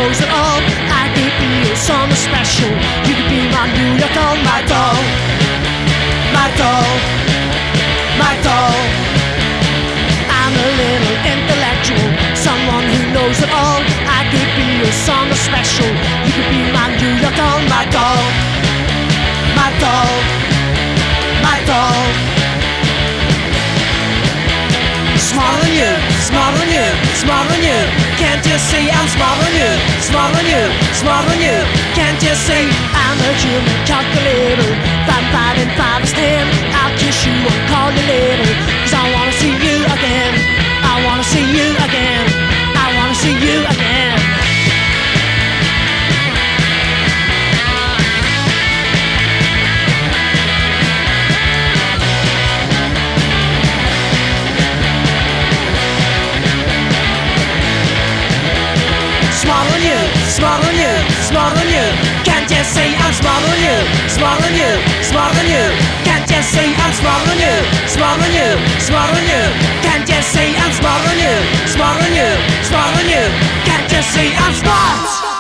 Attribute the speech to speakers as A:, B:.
A: knows it all. I could be your summer special. You could be my New York doll, my doll, my doll, my doll. I'm a little intellectual, someone who knows it all. I could be your summer special. You could be my New York doll, my doll, my doll, my doll. Smarter than you, smarter than you, smarter than you. Can't you see I'm smarter than you, smarter than you, smarter than you. Can't you see I'm a human calculator? 5 and 5 is 10. I'll kiss you and call you later. 'Cause I wanna see you again. I wanna see you again. I wanna see you again. Smarter than you, smarter than you, smarter than you. Can't you see I'm smarter than you, smarter than you, smarter than you. Can't you see I'm smarter than you, smarter than you, smarter than you. Can't you see I'm smarter than you, smarter than you, smarter than you. Can't you see I'm smart?